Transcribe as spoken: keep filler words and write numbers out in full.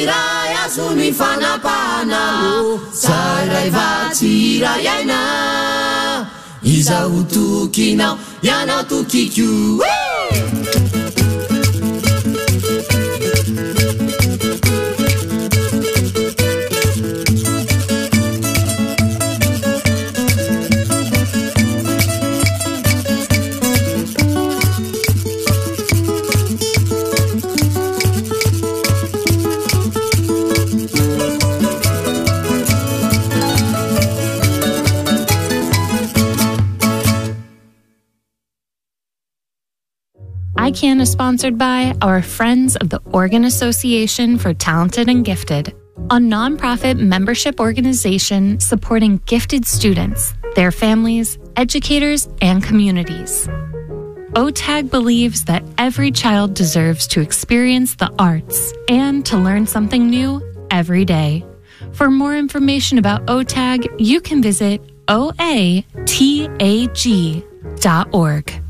iray azony fanapahana saray vatsy iray aina izaho tokinao ianao tokiko. iCan is sponsored by our friends of the Oregon Association for Talented and Gifted, a nonprofit membership organization supporting gifted students, their families, educators, and communities. O T A G believes that every child deserves to experience the arts and to learn something new every day. For more information about O T A G, you can visit O A T A G dot org.